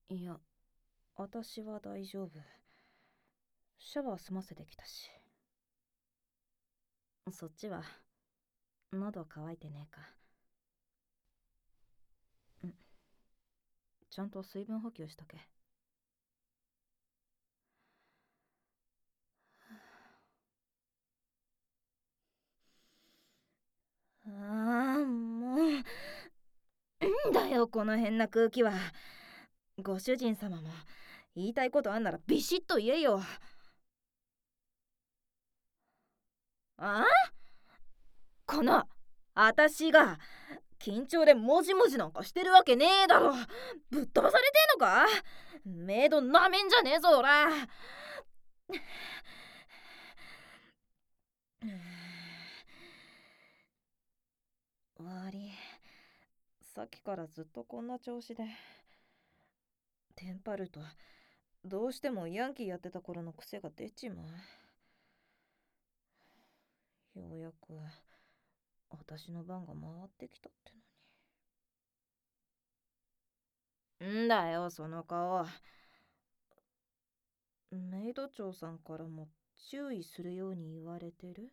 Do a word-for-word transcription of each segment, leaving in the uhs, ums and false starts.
いや、私は大丈夫。シャワー済ませてきたし。そっちは喉乾いてねえか？ん、ちゃんと水分補給しとけ。ああ、もう。んだよ、この変な空気は。ご主人様も言いたいことあんならビシッと言えよ。ああ、この私が緊張でもじもじなんかしてるわけねえだろ。ぶっ飛ばされてんのか？メイドなめんじゃねえぞ、おら。悪い、さっきからずっとこんな調子で。テンパるとどうしてもヤンキーやってた頃の癖が出ちまう。ようやく私の番が回ってきたってのに。んだよ、その顔。メイド長さんからも注意するように言われてる？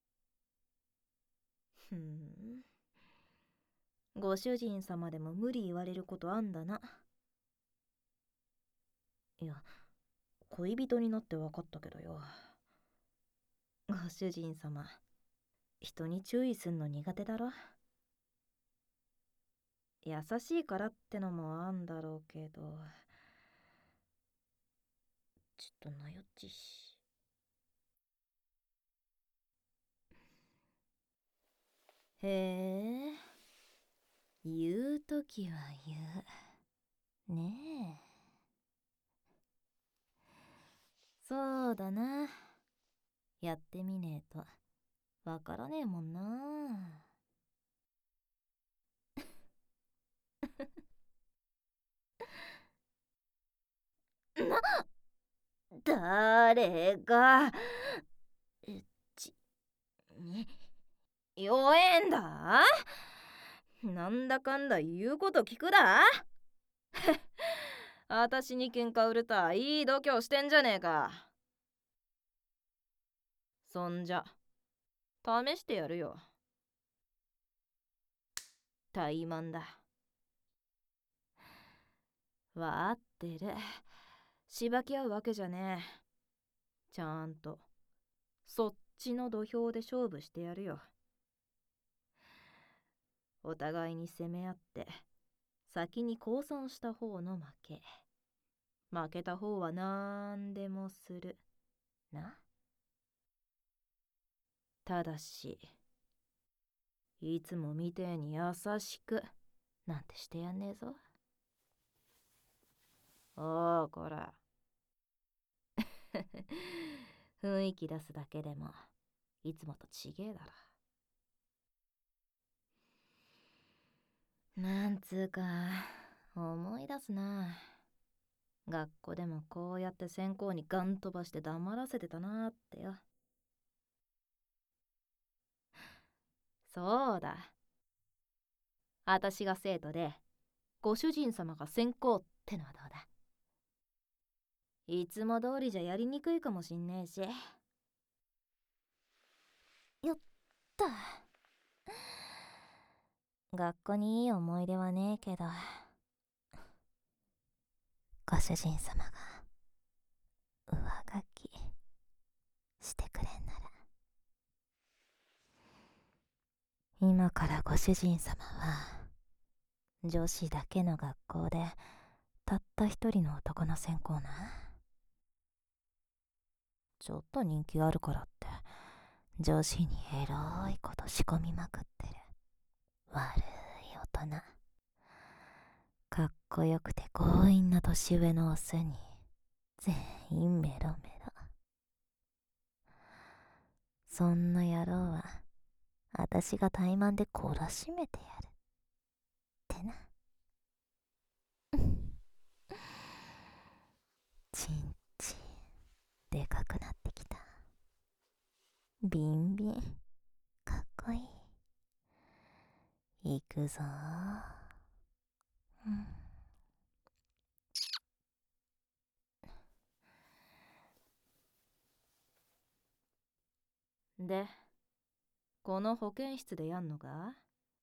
ふん。ご主人様でも無理言われることあんだな。いや、恋人になって分かったけどよ。ご主人様、人に注意すんの苦手だろ。優しいからってのもあんだろうけど、ちょっとなよっちし。へえ、言うときは言う。ねえ。そうだな。やってみねえとわからねえもんな。な、誰が、えち、に、弱えんだ？なんだかんだ言うこと聞くだ。あたしに喧嘩売るたいい度胸してんじゃねえか。そんじゃ試してやるよ。怠慢だ。わあってる。しばき合うわけじゃねえ。ちゃんとそっちの土俵で勝負してやるよ。お互いに攻め合って先に降参した方の負け。負けた方はなんでもするな。ただしいつもみてえに優しくなんてしてやんねえぞ。おお、こら。雰囲気出すだけでもいつもとちげえだろ。なんつうか思い出すな。学校でもこうやって先行にガン飛ばして黙らせてたなーってよ。そうだ、あたしが生徒でご主人様が先行ってのはどうだ？いつも通りじゃやりにくいかもしんねえし。よった。学校にいい思い出はねえけど、ご主人様が上書きしてくれんなら。今からご主人様は女子だけの学校でたった一人の男の専攻な。ちょっと人気あるからって女子にエロいこと仕込みまくってる悪い大人。かっこよくて強引な年上のオスに全員メロメロ。そんな野郎はあたしが怠慢で懲らしめてやるってな。ちんちんでかくなってきた。ビンビンかっこいい。いくぞー。うん。 で、この保健室でやんのか？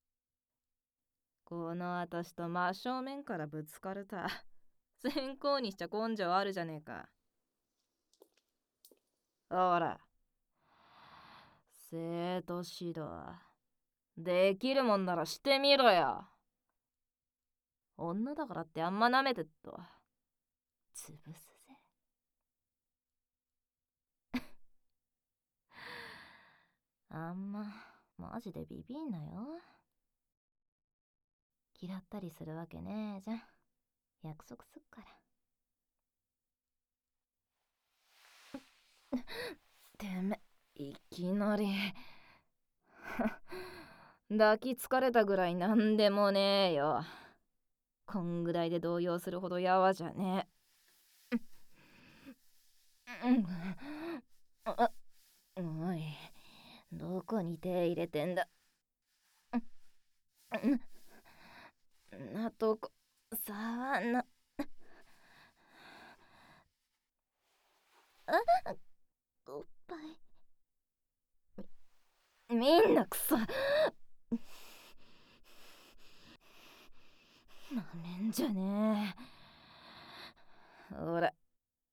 この私と真正面からぶつかるた。先行にしちゃ根性あるじゃねえか。ほら、生徒指導できるもんならしてみろよ。女だからってあんま舐めてっと潰すぜ。あんまマジでビビんなよ。嫌ったりするわけねえじゃん。約束すっから。てめ、いきなり抱きつかれたぐらいなんでもねえよ。こんぐらいで動揺するほどやわじゃねえ。おい、どこに手入れてんだ。なとこ触んな。おっぱいみんなクソなめんじゃねえ。ほら、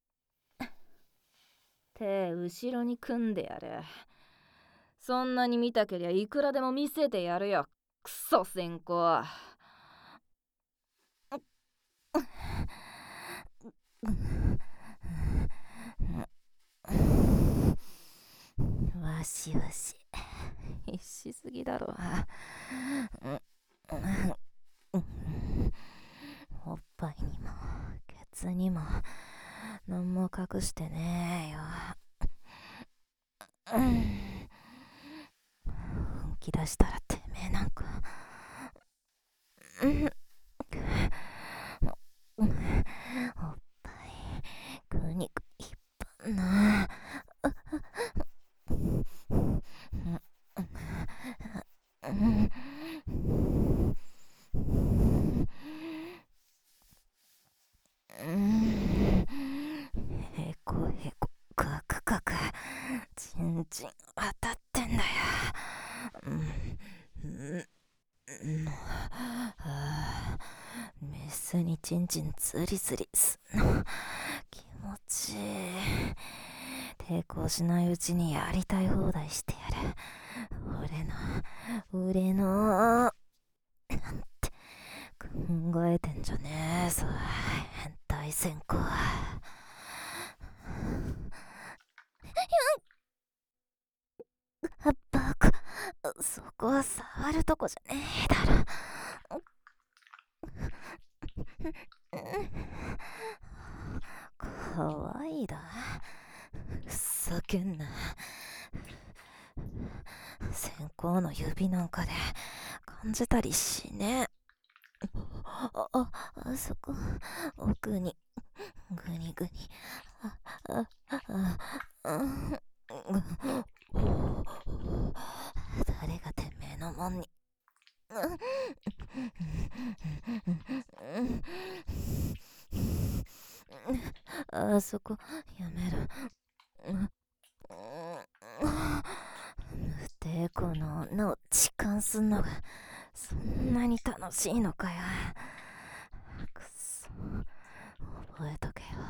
手後ろに組んでやる。そんなに見たけりゃいくらでも見せてやるよ、クソ先行。わしわし必死すぎだろ。おっぱいにもケツにも何も隠してねえよ。本気出したらてめえなんかおっぱいグニグニ引っ張んな。へこへこカクカクチンチン当たってんだよ。メスにチンチンズリズリすんの気持ちいい。抵抗しないうちにやりたい放題してやる。俺の俺のなんて考えてんじゃねえぞ変態先行。バカ、そこは触るとこじゃねえだろ。かわいいだ。ふざけんな。先行の指なんかで感じたりしねえ。あ、あ、あそこ、奥に、ぐにぐに。あ、あ、あ、あ、誰がてめえのもんに。あそこやめろ。無抵抗の女を痴漢すんのがそんなに楽しいのかよ。くそ、覚えとけよ。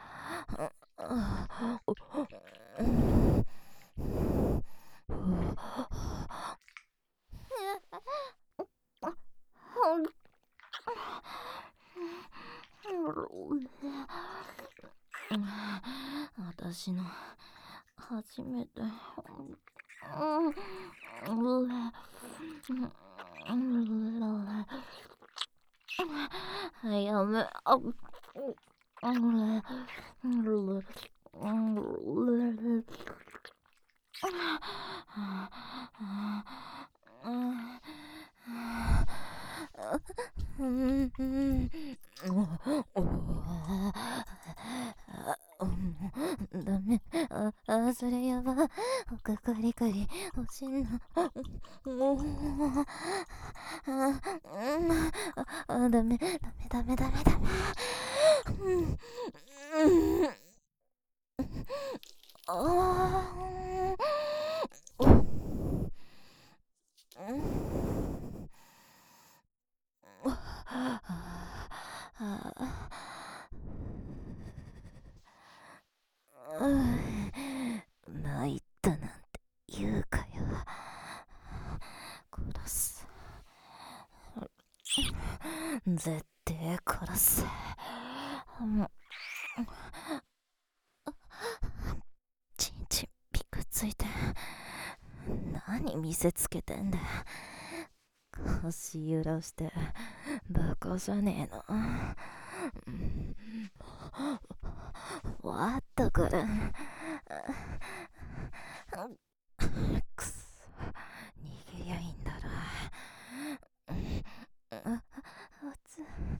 私の初めてやめあダメ。あ、あ、それやば。かかりかり欲しいの。あ、あ、ダメダメダメダメダメ。ああ。 絶対殺す。うんちんちんピクついて何見せつけてんだ。腰揺らしてバカじゃねえの。わったくる。くそ、逃げりゃいいんだろ。あつ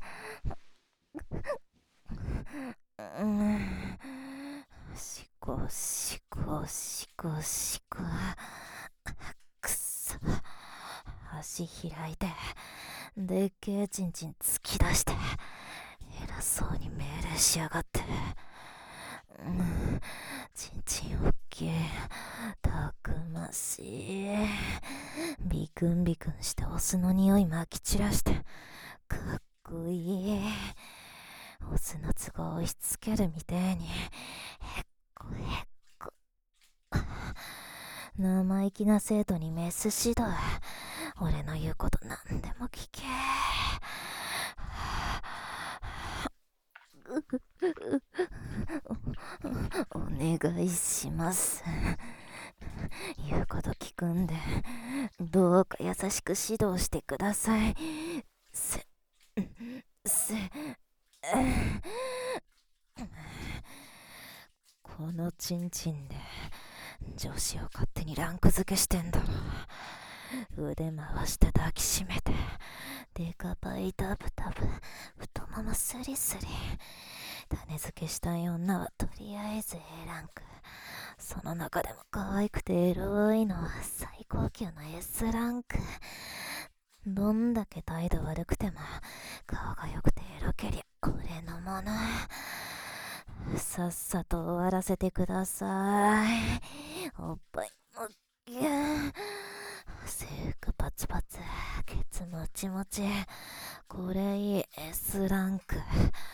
うんしこしこしこしこ。くそ、足開いてでっけえちんちん突き出して偉そうに命令しやがって。うん、ちんちんおっきい、たくましい、ビクンビクンしてオスの匂いまき散らしてかっこいい。オスの都合を押し付けるみてえにへっこへっこ。生意気な生徒にメス指導。俺の言うこと何でも聞け。お願いします。言うこと聞くんでどうか優しく指導してください。せせこのチンチンで女子を勝手にランク付けしてんだろ。腕回して抱きしめてデカパイタブタブ太ももスリスリ。種付けしたい女はとりあえず A ランク、その中でも可愛くてエロいのは最高級の S ランク。どんだけ態度悪くても顔が良くてエロけりゃ俺のもの。さっさと終わらせてください。おっぱいもギュー、制服パツパツ、ケツもちもち、これいい S ランク。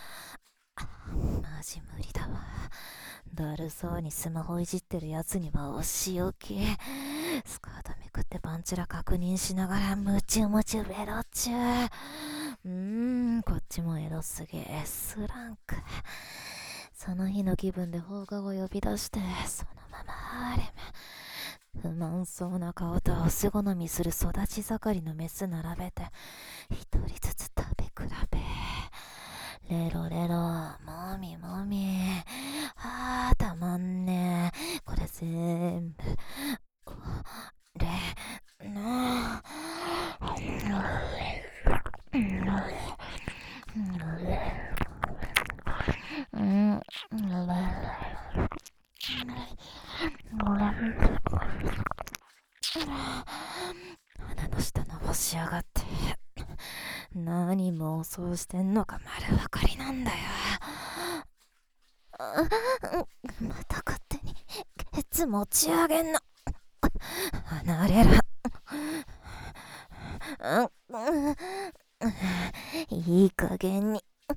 マジ無理だわ。だるそうにスマホいじってるやつにはお仕置き。スカートめくってパンチラ確認しながらムチュムチュベロチュ。うーん、こっちもエロすぎ S ランク。その日の気分で放課後呼び出してそのままハーレム。不満そうな顔とオス好みする育ち盛りのメス並べて一人ずつ食べ比べ。レロレロ、もみもみ、あーたまんねえ。これ全部俺のうん鼻の下伸ばしやがって。何妄想してんのか丸分かりなんだよ。また勝手にケツ持ち上げんの。離れろ。いい加減に。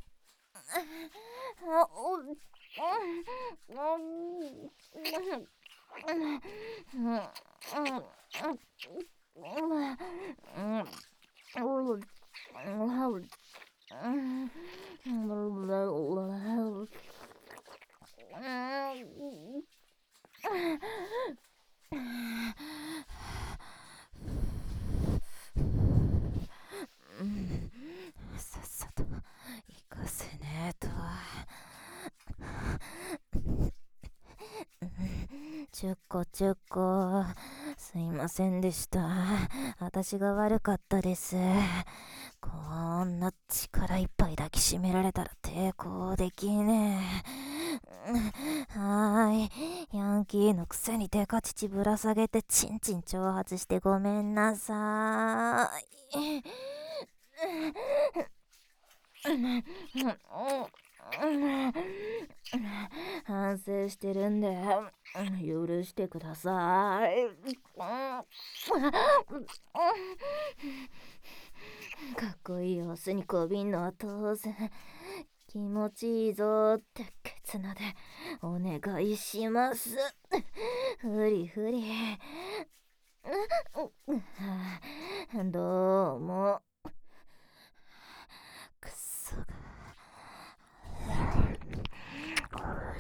さっさと行かせねえと。ちゅっこちゅっこ、すいませんでした。私が悪かったです。こんな力いっぱい抱きしめられたら抵抗できねえ。はーい、ヤンキーのくせにデカ乳ぶら下げてチンチン挑発してごめんなさーい。反省してるんで許してください。かっこいいオスにこびんのは当然。気持ちいいぞってケツナでお願いします。ふりふり。どうも。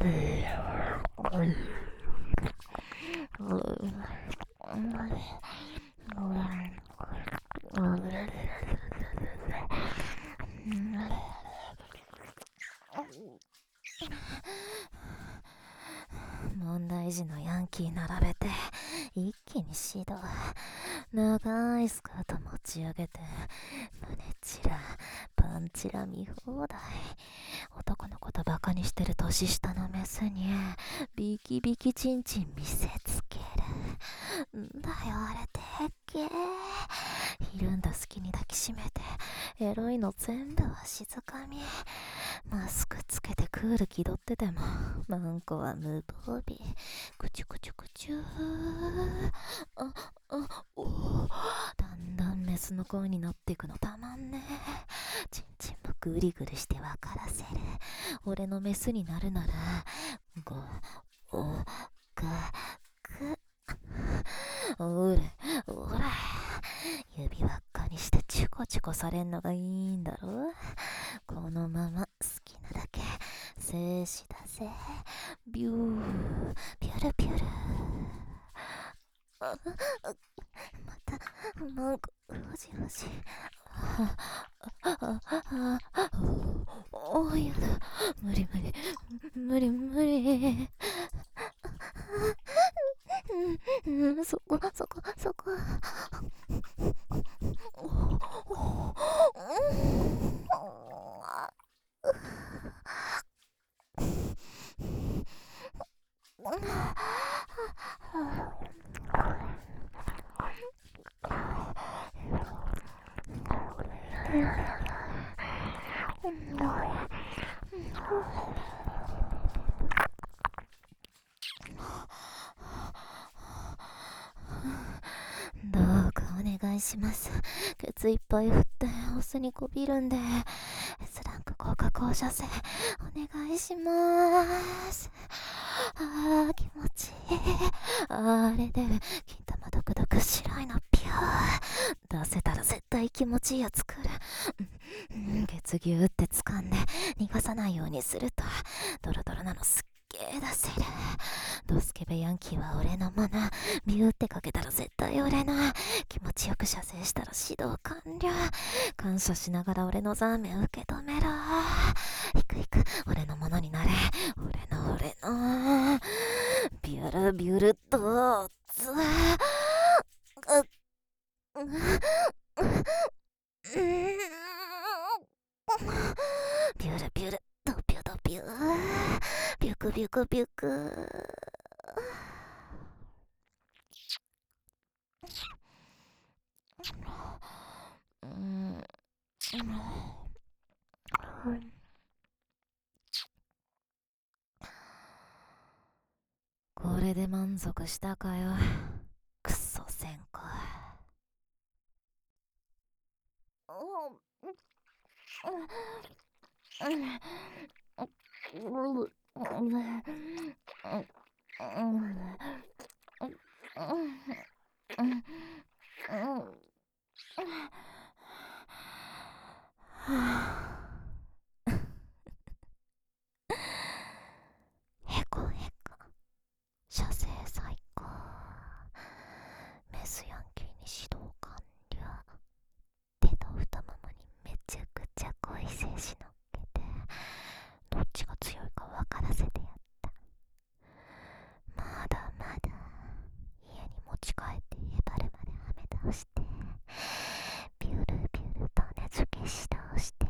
問題児のヤンキー並べて一気に指導。長いスカート持ち上げて胸チラパンチラ見放題。男のことバカにしてる年下のメスにビキビキチンチン見せつけるんだよ。あれでっけえ。ひるんだ隙に抱きしめてエロいの全部は静かみ。マスクつけてクール気取っててもマンコは無防備。くちゅくちゅくちゅー。ああおー、だんだんメスの声になっていくのたまんねえ。チンチンもグリグリして分からせる。俺のメスになるならごおがくおれおら指輪っかにしてチュコチュコされんのがいいんだろ。このまま好きなだけ精子だぜ。ビューピュルピュル。あまたマンコふじふじ。ああああおおやだ。無理無理無理無理。うん、そこそこそこ。どうかお願いします。ケツいっぱい振ってオスにこびるんで S ランク効果放射線お願いします。あー気持ちいい。あれで金玉ドクドク白いのピュー出せたら絶対気持ちいいやつ来る。うん、ケツギューって掴んで逃がさないようにするとドロドロなのすっげー出せる。ドスケベヤンキーは俺のもの。ビューってかけたら絶対俺の。気持ちよく射精したら指導完了。感謝しながら俺のザーメン受け止めろ。いくいく俺のものになれ。俺の俺のビュルビュルとつわビュルビュルドビュドビュビュクビュクビュク。うんこれで満足したかよ。クソ先行。へこへこ射精最高。メスヤンキーに指導完了。手と太ももにめちゃくちゃ濃い精子乗っけてどっちが強いか分からせてやった。まだまだ家に持ち帰ってへばるまではめ倒してビュルビュル種付け指導してや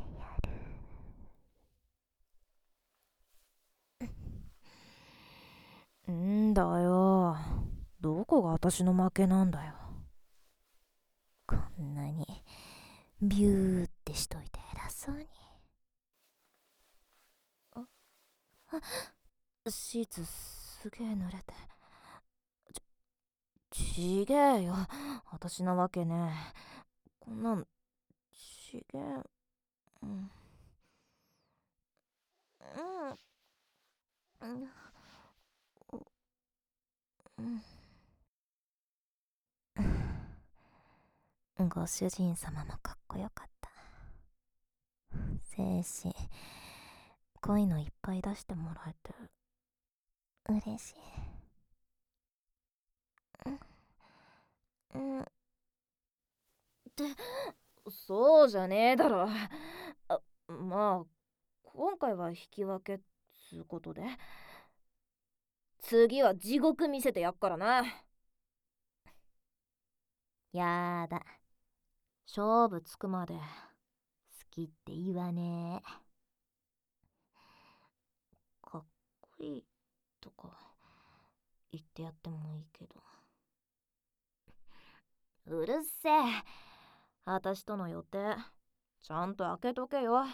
る。んだよ、どこが私の負けなんだよ。こんなにビューってしといて偉そうに。ああシーツすげえ濡れて。ちちげえよ、私なわけねえ。こんなんちげえ。うんうんうんうんご主人様もかっこよかった。精子濃いのいっぱい出してもらえて嬉しい。うん、うん、ってそうじゃねえだろ。あ、まあ今回は引き分けっつうことで、次は地獄見せてやっからな。やだ、勝負つくまで好きって言わねえ。かっこいいとか言ってやってもいいけど。うるせえ、私との予定ちゃんと開けとけよ。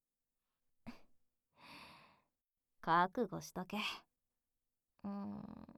覚悟しとけ。うーん